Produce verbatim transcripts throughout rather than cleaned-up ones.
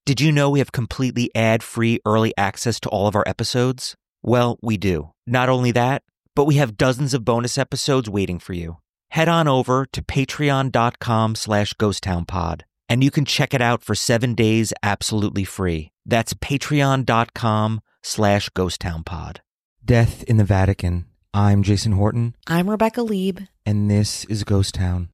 Did you know we have completely ad-free early access to all of our episodes? Well, we do. Not only that, but we have dozens of bonus episodes waiting for you. Head on over to patreon.com slash ghosttownpod, and you can check it out for seven days absolutely free. That's patreon.com slash ghosttownpod. Death in the Vatican. I'm Jason Horton. I'm Rebecca Lieb. And this is Ghost Town.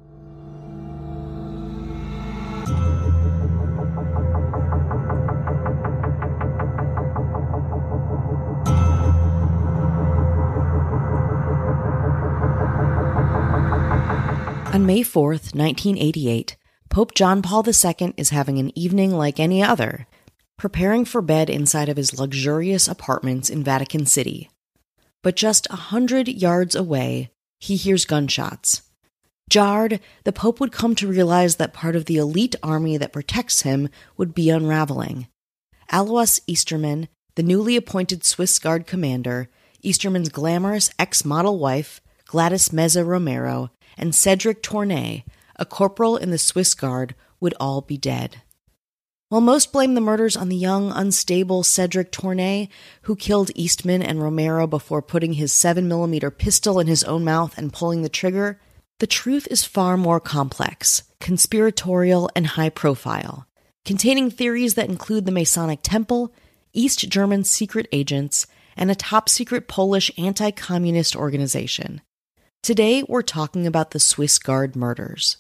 On May fourth, nineteen eighty-eight, Pope John Paul the Second is having an evening like any other, preparing for bed inside of his luxurious apartments in Vatican City. But just a hundred yards away, he hears gunshots. Jarred, the Pope would come to realize that part of the elite army that protects him would be unraveling. Alois Eastermann, the newly appointed Swiss Guard commander, Eastermann's glamorous ex-model wife, Gladys Meza Romero, and Cedric Tournay, a corporal in the Swiss Guard, would all be dead. While most blame the murders on the young, unstable Cedric Tournay, who killed Eastman and Romero before putting his seven millimeter pistol in his own mouth and pulling the trigger, the truth is far more complex, conspiratorial, and high-profile, containing theories that include the Masonic Temple, East German secret agents, and a top-secret Polish anti-communist organization. Today, we're talking about the Swiss Guard murders.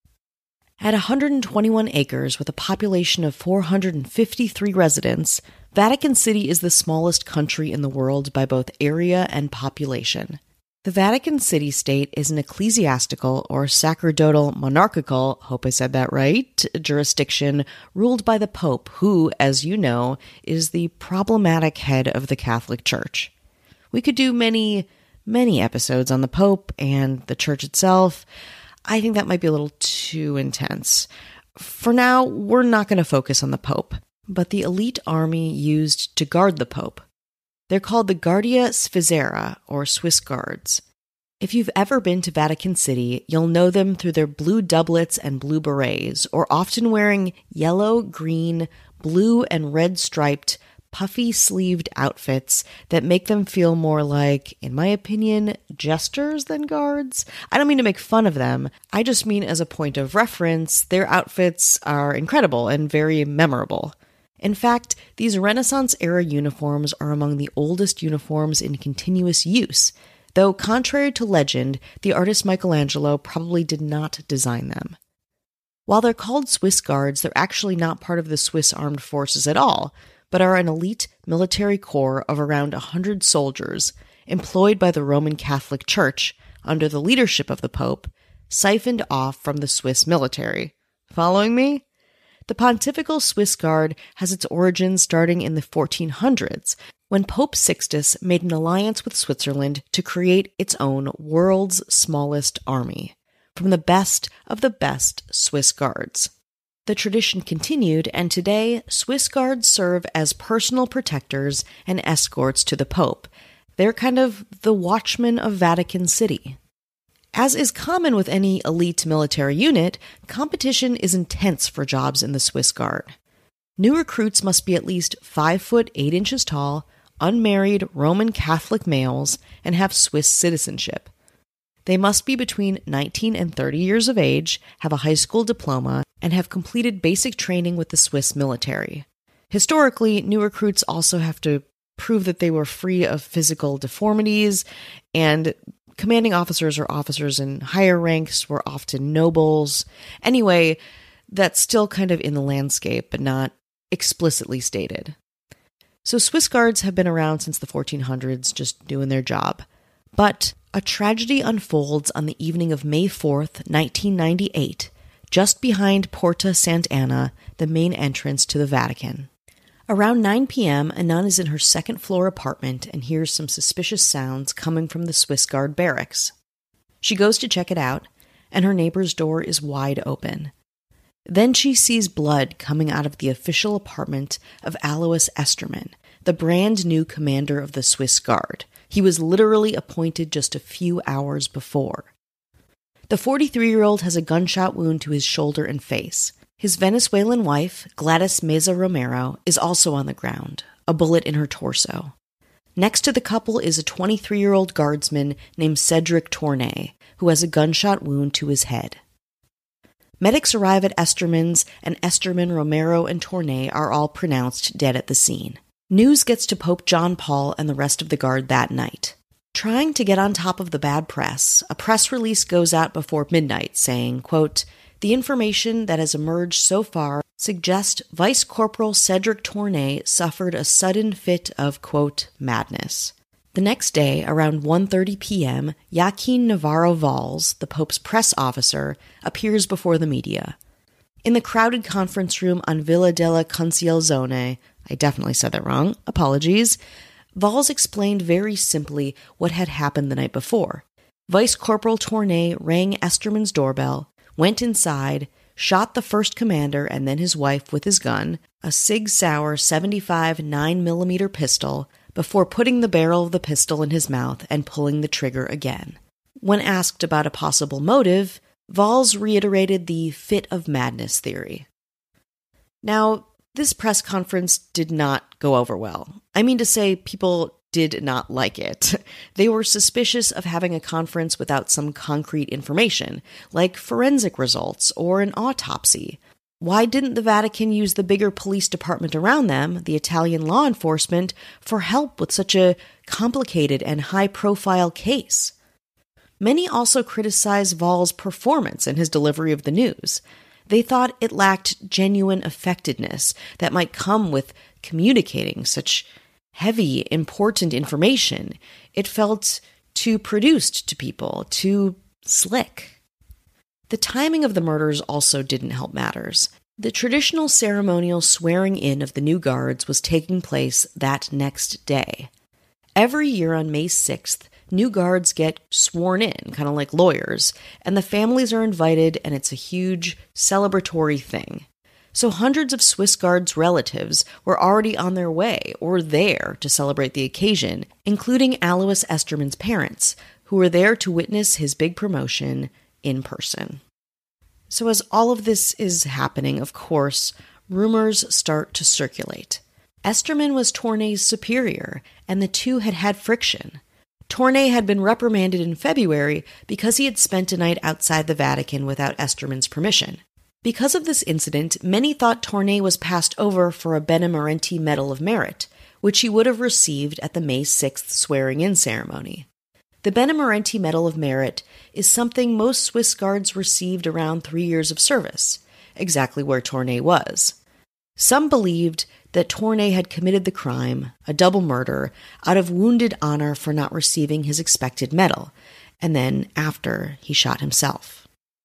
At one hundred twenty-one acres with a population of four hundred fifty-three residents, Vatican City is the smallest country in the world by both area and population. The Vatican City-State is an ecclesiastical or sacerdotal monarchical, hope I said that right, jurisdiction ruled by the Pope, who, as you know, is the problematic head of the Catholic Church. We could do many many episodes on the Pope and the Church itself. I think that might be a little too intense. For now, we're not going to focus on the Pope, but the elite army used to guard the Pope. They're called the Guardia Svizzera, or Swiss Guards. If you've ever been to Vatican City, you'll know them through their blue doublets and blue berets, or often wearing yellow, green, blue, and red striped puffy-sleeved outfits that make them feel more like, in my opinion, jesters than guards. I don't mean to make fun of them. I just mean as a point of reference, their outfits are incredible and very memorable. In fact, these Renaissance-era uniforms are among the oldest uniforms in continuous use, though contrary to legend, the artist Michelangelo probably did not design them. While they're called Swiss Guards, they're actually not part of the Swiss armed forces at all, but are an elite military corps of around one hundred soldiers employed by the Roman Catholic Church under the leadership of the Pope, siphoned off from the Swiss military. Following me? The Pontifical Swiss Guard has its origins starting in the fourteen hundreds, when Pope Sixtus made an alliance with Switzerland to create its own world's smallest army, from the best of the best Swiss Guards. The tradition continued, and today, Swiss Guards serve as personal protectors and escorts to the Pope. They're kind of the watchmen of Vatican City. As is common with any elite military unit, competition is intense for jobs in the Swiss Guard. New recruits must be at least five foot eight inches tall, unmarried Roman Catholic males, and have Swiss citizenship. They must be between nineteen and thirty years of age, have a high school diploma, and have completed basic training with the Swiss military. Historically, new recruits also have to prove that they were free of physical deformities, and commanding officers or officers in higher ranks were often nobles. Anyway, that's still kind of in the landscape, but not explicitly stated. So Swiss Guards have been around since the fourteen hundreds, just doing their job. But a tragedy unfolds on the evening of May fourth, nineteen ninety-eight, just behind Porta Sant'Anna, the main entrance to the Vatican. Around nine p.m., a nun is in her second-floor apartment and hears some suspicious sounds coming from the Swiss Guard barracks. She goes to check it out, and her neighbor's door is wide open. Then she sees blood coming out of the official apartment of Alois Eastermann, the brand new commander of the Swiss Guard. He was literally appointed just a few hours before. The forty-three-year-old has a gunshot wound to his shoulder and face. His Venezuelan wife, Gladys Meza Romero, is also on the ground, a bullet in her torso. Next to the couple is a twenty-three-year-old guardsman named Cedric Tournay, who has a gunshot wound to his head. Medics arrive at Esterman's, and Esterman, Romero, and Tournay are all pronounced dead at the scene. News gets to Pope John Paul and the rest of the guard that night. Trying to get on top of the bad press, a press release goes out before midnight saying, quote, "The information that has emerged so far suggests Vice Corporal Cedric Tournay suffered a sudden fit of, quote, madness." The next day, around one thirty p.m., Joaquin Navarro Valls, the Pope's press officer, appears before the media. In the crowded conference room on Villa della Concealzone, I definitely said that wrong, apologies, Valls explained very simply what had happened the night before. Vice Corporal Tournay rang Esterman's doorbell, went inside, shot the first commander and then his wife with his gun, a Sig Sauer seventy-five nine millimeter pistol, before putting the barrel of the pistol in his mouth and pulling the trigger again. When asked about a possible motive, Valls reiterated the fit of madness theory. Now, this press conference did not go over well. I mean to say, people did not like it. They were suspicious of having a conference without some concrete information, like forensic results or an autopsy. Why didn't the Vatican use the bigger police department around them, the Italian law enforcement, for help with such a complicated and high-profile case? Many also criticized Valls' performance in his delivery of the news. They thought it lacked genuine effectiveness that might come with communicating such heavy, important information. It felt too produced to people, too slick. The timing of the murders also didn't help matters. The traditional ceremonial swearing in of the new guards was taking place that next day. Every year on May sixth, new guards get sworn in, kind of like lawyers, and the families are invited, and it's a huge celebratory thing. So hundreds of Swiss Guards' relatives were already on their way or there to celebrate the occasion, including Alois Esterman's parents, who were there to witness his big promotion in person. So as all of this is happening, of course, rumors start to circulate. Esterman was Tournay's superior, and the two had had friction. Tournay had been reprimanded in February because he had spent a night outside the Vatican without Esterman's permission. Because of this incident, many thought Tournay was passed over for a Benemerenti Medal of Merit, which he would have received at the May sixth swearing-in ceremony. The Benemerenti Medal of Merit is something most Swiss Guards received around three years of service, exactly where Tournay was. Some believed that Tournay had committed the crime, a double murder, out of wounded honor for not receiving his expected medal, and then after he shot himself.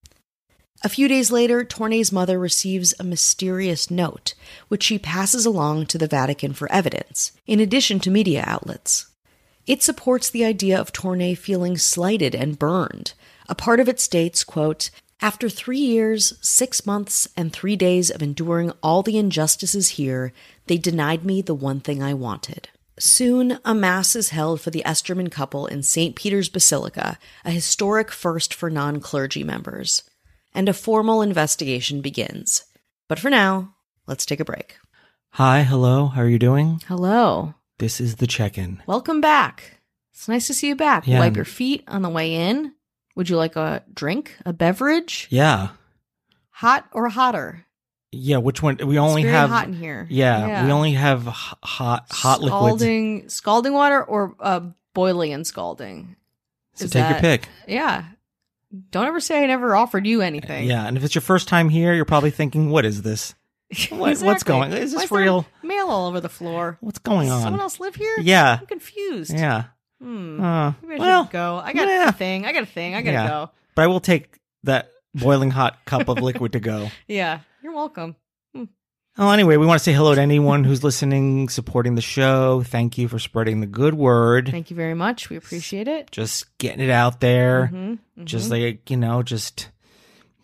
A few days later, Tournay's mother receives a mysterious note, which she passes along to the Vatican for evidence, in addition to media outlets. It supports the idea of Tournay feeling slighted and burned. A part of it states, quote, "After three years, six months, and three days of enduring all the injustices here, they denied me the one thing I wanted." Soon, a mass is held for the Esterman couple in Saint Peter's Basilica, a historic first for non-clergy members. And a formal investigation begins. But for now, let's take a break. Hi, hello, how are you doing? Hello. This is the check-in. Welcome back. It's nice to see you back. Yeah. Wipe your feet on the way in. Would you like a drink, a beverage? Yeah. Hot or hotter? Yeah, which one? We only it's very have hot in here. Yeah, yeah. we only have h- hot hot scalding, liquids. Scalding water or uh, boiling and scalding? So Is take that, your pick. Yeah. Don't ever say I never offered you anything. Yeah, and if it's your first time here, you're probably thinking, what is this? What, exactly. What's going on? Is Why this there real? Mail all over the floor. What's going Does on? someone else live here? Yeah. I'm confused. Yeah. Hmm. Uh, Maybe I well, should go. I got yeah. a thing. I got a thing. I gotta Yeah. go. But I will take that boiling hot cup of liquid to go. Yeah, you're welcome. Oh, anyway, we want to say hello to anyone who's listening, supporting the show. Thank you for spreading the good word. Thank you very much. We appreciate it. Just getting it out there. Mhm, mhm. Just like, you know, just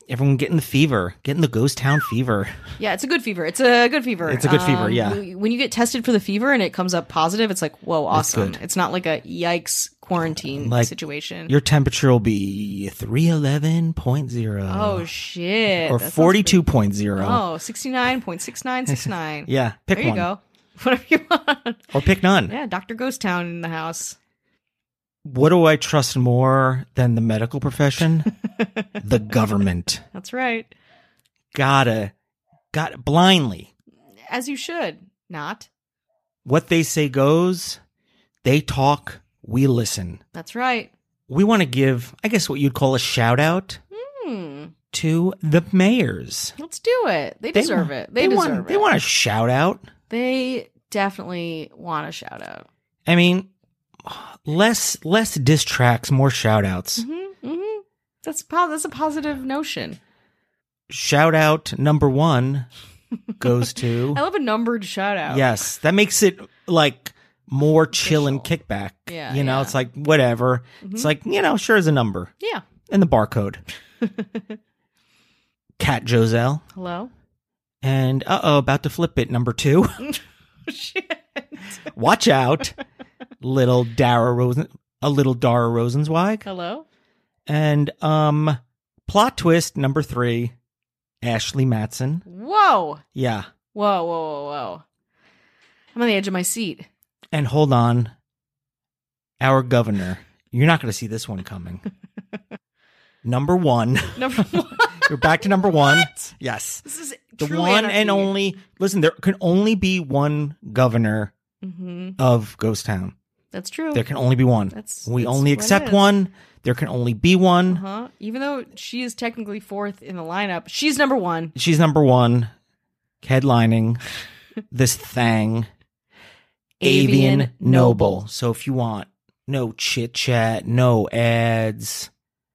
Everyone getting the fever, getting the ghost town fever. Yeah, it's a good fever. It's a good fever. It's a good fever, Um, yeah. w- When you get tested for the fever and it comes up positive, it's like, whoa, awesome. good. It's not like a yikes quarantine Like, situation. Your temperature will be three eleven point zero. Oh, shit. Or That sounds forty-two point zero. pretty- Oh, sixty-nine point six nine six nine. Yeah, pick There you one. go. Whatever you want. Or pick none. Yeah, Doctor Ghost Town in the house. What do I trust more than the medical profession? The government. That's right. Gotta, got blindly. As you should. Not. What they say goes. They talk. We listen. That's right. We want to give, I guess, what you'd call a shout out Hmm. to the mayors. Let's do it. They deserve want- it. They, want, deserve it. They want a shout out. They definitely want a shout out. I mean, less less diss tracks, more shout outs. Mm-hmm, mm-hmm. That's po- that's a positive notion. Shout out number one goes to I love a numbered shout out. yes, that makes it like more chill and Official. kickback. Yeah, you know, yeah. it's like whatever. It's like, you know, sure as a number Yeah. and the barcode. Cat Joselle Hello? and uh oh, about to flip it. Number two, Shit. watch out, little Dara Rosen, a little Dara Rosenzweig, Hello? and um, plot twist number three, Ashley Matson. Whoa. Yeah. Whoa, whoa, whoa, whoa. I'm on the edge of my seat. And hold on, our governor. You're not going to see this one coming. Number one. Number one. You're back to number one. What? Yes. This is The true one anarchy. and only. Listen, there can only be one governor Mhm. of Ghost Town. That's true. There can only be one. That's- we that's only what it accept is. one. There can only be one. Uh-huh. Even though she is technically fourth in the lineup, she's number one. She's number one, headlining this thing. Avian, Avian Noble. Noble. So if you want no chit chat, no ads,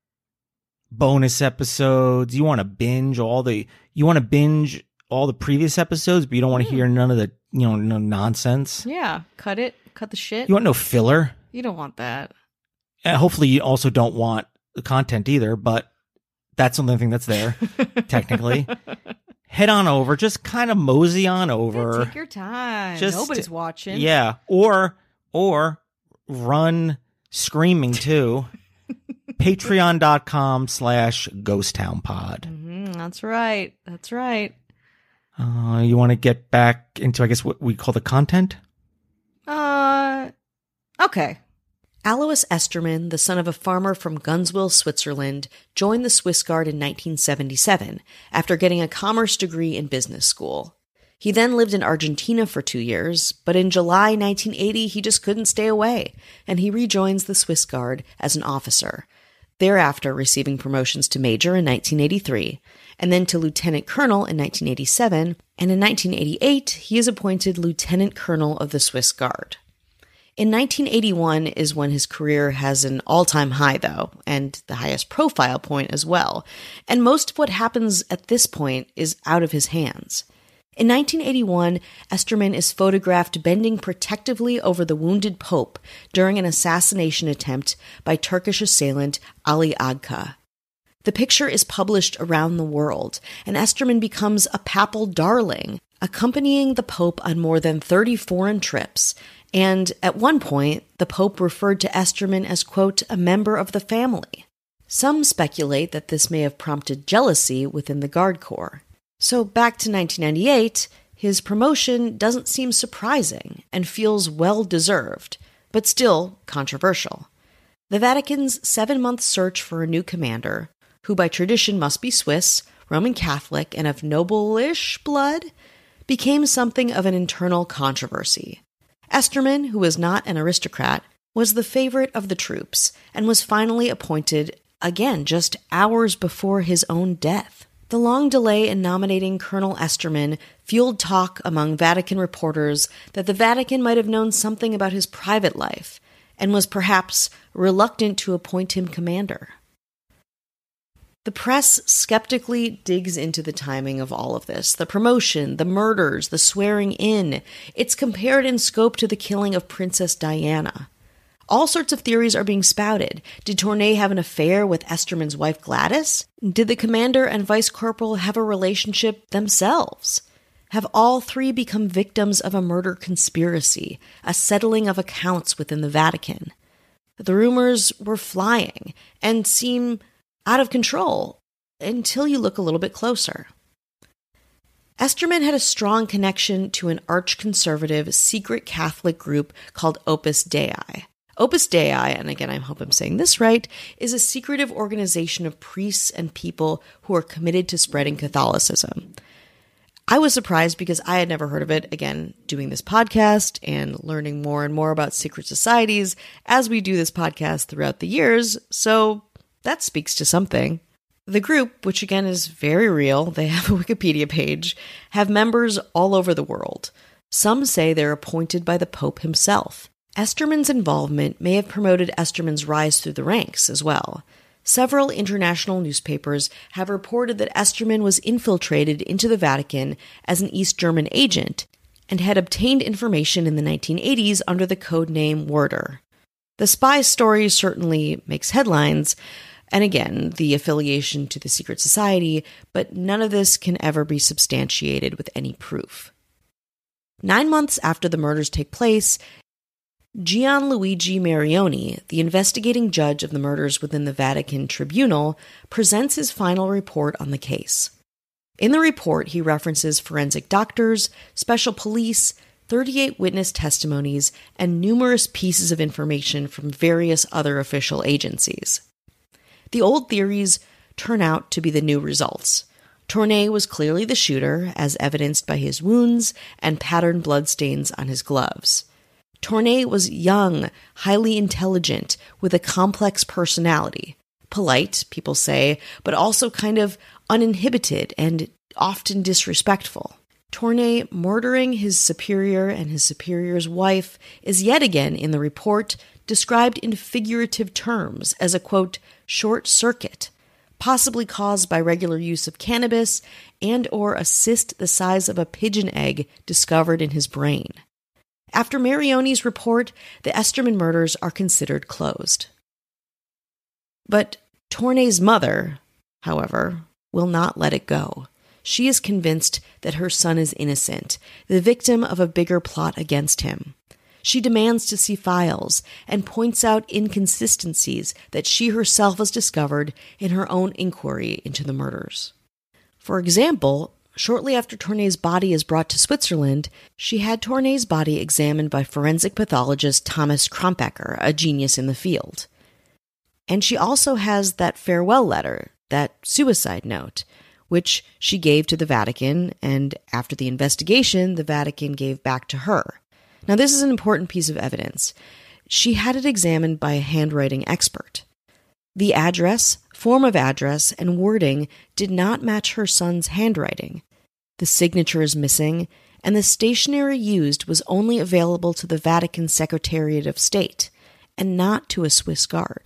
bonus episodes, you want to binge all the you want to binge all the previous episodes, but you don't want to hear none of the you know no nonsense. Yeah. Cut it. Cut the shit. You want no filler. You don't want that. And hopefully, you also don't want the content either. But that's the only thing that's there, technically. Head on over, just kind of mosey on over. Take your time. Just- Nobody's watching. Yeah, or or run screaming too. Patreon.com slash Ghost Town Pod. Mhm, that's right. That's right. Uh, you want to get back into, I guess, what we call the content? Uh, okay. Alois Esterman, the son of a farmer from Gunzwil, Switzerland, joined the Swiss Guard in nineteen seventy-seven after getting a commerce degree in business school. He then lived in Argentina for two years, but in July nineteen eighty he just couldn't stay away, and he rejoins the Swiss Guard as an officer, thereafter receiving promotions to major in nineteen eighty-three, and then to lieutenant colonel in nineteen eighty-seven, and in nineteen eighty-eight he is appointed lieutenant colonel of the Swiss Guard. In nineteen eighty-one is when his career has an all-time high, though, and the highest profile point as well, and most of what happens at this point is out of his hands. In nineteen eighty-one, Esterman is photographed bending protectively over the wounded Pope during an assassination attempt by Turkish assailant Ali Agca. The picture is published around the world, and Esterman becomes a papal darling, accompanying the Pope on more than thirty foreign trips, and at one point, the Pope referred to Esterman as, quote, a member of the family. Some speculate that this may have prompted jealousy within the Guard Corps. So back to nineteen ninety-eight, his promotion doesn't seem surprising and feels well-deserved, but still controversial. The Vatican's seven-month search for a new commander, who by tradition must be Swiss, Roman Catholic, and of noble-ish blood, became something of an internal controversy. Esterman, who was not an aristocrat, was the favorite of the troops and was finally appointed, again, just hours before his own death. The long delay in nominating Colonel Esterman fueled talk among Vatican reporters that the Vatican might have known something about his private life and was perhaps reluctant to appoint him commander. The press skeptically digs into the timing of all of this. The promotion, the murders, the swearing in. It's compared in scope to the killing of Princess Diana. All sorts of theories are being spouted. Did Tournay have an affair with Esterman's wife Gladys? Did the commander and vice corporal have a relationship themselves? Have all three become victims of a murder conspiracy, a settling of accounts within the Vatican? The rumors were flying and seem out of control until you look a little bit closer. Esterman had a strong connection to an arch-conservative secret Catholic group called Opus Dei. Opus Dei, and again I hope I'm saying this right, is a secretive organization of priests and people who are committed to spreading Catholicism. I was surprised because I had never heard of it, again, doing this podcast and learning more and more about secret societies as we do this podcast throughout the years, so that speaks to something. The group, which again is very real, they have a Wikipedia page, have members all over the world. Some say they're appointed by the Pope himself. Esterman's involvement may have promoted Esterman's rise through the ranks as well. Several international newspapers have reported that Esterman was infiltrated into the Vatican as an East German agent and had obtained information in the nineteen eighties under the code name Werder. The spy story certainly makes headlines, and again, the affiliation to the secret society, but none of this can ever be substantiated with any proof. Nine months after the murders take place, Gianluigi Marioni, the investigating judge of the murders within the Vatican Tribunal, presents his final report on the case. In the report, he references forensic doctors, special police, thirty-eight witness testimonies, and numerous pieces of information from various other official agencies. The old theories turn out to be the new results. Tournay was clearly the shooter, as evidenced by his wounds and patterned bloodstains on his gloves. Tournay was young, highly intelligent, with a complex personality. Polite, people say, but also kind of uninhibited and often disrespectful. Tournay murdering his superior and his superior's wife is yet again in the report described in figurative terms as a, quote, short circuit, possibly caused by regular use of cannabis and or a cyst the size of a pigeon egg discovered in his brain. After Marioni's report, the Esterman murders are considered closed. But Tournay's mother, however, will not let it go. She is convinced that her son is innocent, the victim of a bigger plot against him. She demands to see files and points out inconsistencies that she herself has discovered in her own inquiry into the murders. For example, shortly after Tournay's body is brought to Switzerland, she had Tournay's body examined by forensic pathologist Thomas Krompecker, a genius in the field. And she also has that farewell letter, that suicide note, which she gave to the Vatican, and after the investigation, the Vatican gave back to her. Now, this is an important piece of evidence. She had it examined by a handwriting expert. The address, form of address, and wording did not match her son's handwriting. The signature is missing, and the stationery used was only available to the Vatican Secretariat of State, and not to a Swiss guard.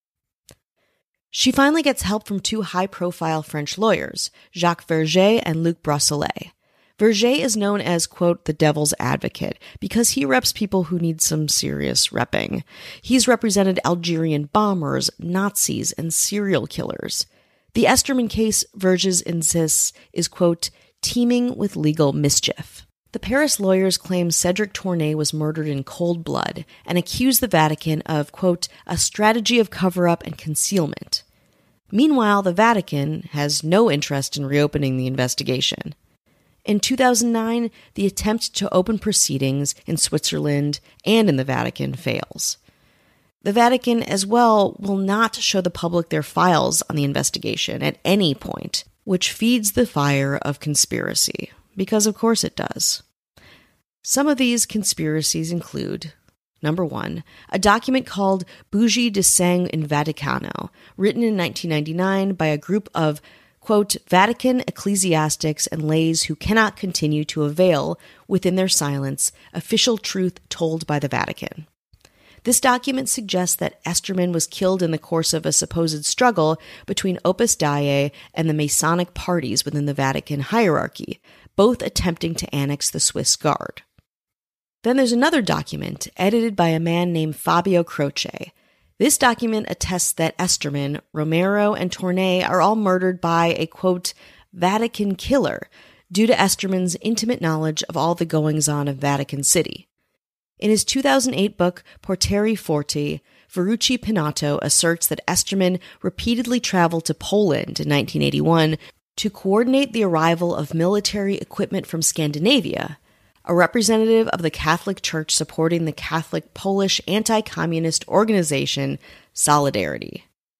She finally gets help from two high-profile French lawyers, Jacques Verger and Luc Brossolet. Verger is known as, quote, the devil's advocate, because he reps people who need some serious repping. He's represented Algerian bombers, Nazis, and serial killers. The Esterman case, Verges insists, is, quote, teeming with legal mischief. The Paris lawyers claim Cedric Tournay was murdered in cold blood and accuse the Vatican of, quote, a strategy of cover-up and concealment. Meanwhile, the Vatican has no interest in reopening the investigation. In two thousand nine, the attempt to open proceedings in Switzerland and in the Vatican fails. The Vatican, as well, will not show the public their files on the investigation at any point, which feeds the fire of conspiracy, because of course it does. Some of these conspiracies include, number one, a document called Bugie di Sangue in Vaticano, written in nineteen ninety-nine by a group of, quote, Vatican ecclesiastics and lays who cannot continue to avail, within their silence, official truth told by the Vatican. This document suggests that Esterman was killed in the course of a supposed struggle between Opus Dei and the Masonic parties within the Vatican hierarchy, both attempting to annex the Swiss Guard. Then there's another document edited by a man named Fabio Croce. This document attests that Esterman, Romero, and Tournay are all murdered by a, quote, Vatican killer due to Esterman's intimate knowledge of all the goings-on of Vatican City. In his two thousand eight book, Porteri Forti, Ferrucci Pinato asserts that Esterman repeatedly traveled to Poland in nineteen eighty-one to coordinate the arrival of military equipment from Scandinavia, a representative of the Catholic Church supporting the Catholic Polish anti-communist organization Solidarity.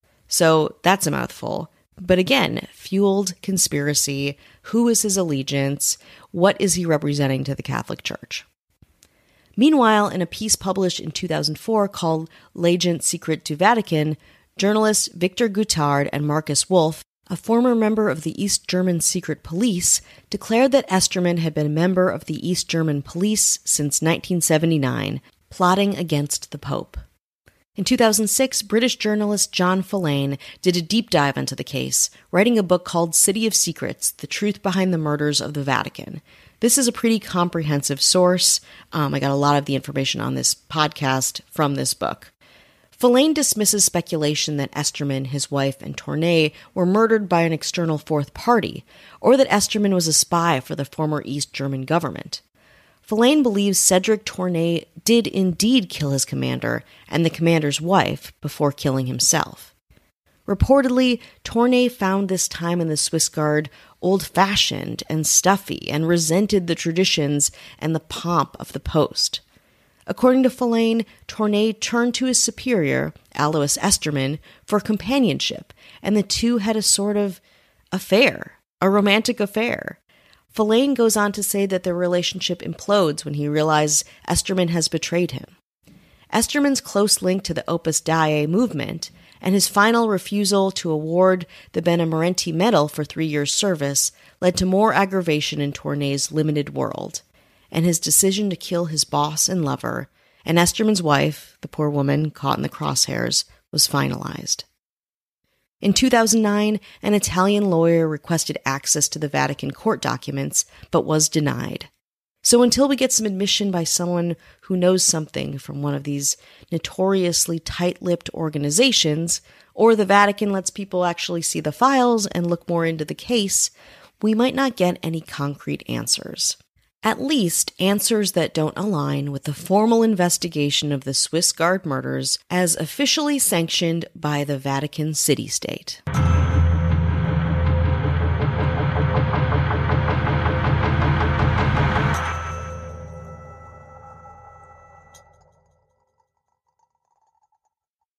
So that's a mouthful. But again, fueled conspiracy. Who is his allegiance? What is he representing to the Catholic Church? Meanwhile, in a piece published in two thousand four called L'Agent Secret du Vatican, journalists Victor Guttard and Marcus Wolf, a former member of the East German secret police, declared that Esterman had been a member of the East German police since nineteen seventy-nine, plotting against the Pope. In two thousand six, British journalist John Fallain did a deep dive into the case, writing a book called City of Secrets, The Truth Behind the Murders of the Vatican. This is a pretty comprehensive source. Um, I got a lot of the information on this podcast from this book. Fallain dismisses speculation that Esterman, his wife, and Tournay were murdered by an external fourth party, or that Esterman was a spy for the former East German government. Fallain believes Cedric Tournay did indeed kill his commander and the commander's wife before killing himself. Reportedly, Tournay found this time in the Swiss Guard old-fashioned and stuffy and resented the traditions and the pomp of the post. According to Fallain, Tournay turned to his superior, Alois Esterman, for companionship, and the two had a sort of affair, a romantic affair. Fallain goes on to say that their relationship implodes when he realizes Esterman has betrayed him. Esterman's close link to the Opus Dei movement and his final refusal to award the Benemerenti Medal for three years' service led to more aggravation in Tournay's limited world, and his decision to kill his boss and lover, and Esterman's wife, the poor woman caught in the crosshairs, was finalized. In two thousand nine, an Italian lawyer requested access to the Vatican court documents, but was denied. So until we get some admission by someone who knows something from one of these notoriously tight-lipped organizations, or the Vatican lets people actually see the files and look more into the case, we might not get any concrete answers. At least answers that don't align with the formal investigation of the Swiss Guard murders as officially sanctioned by the Vatican city-state.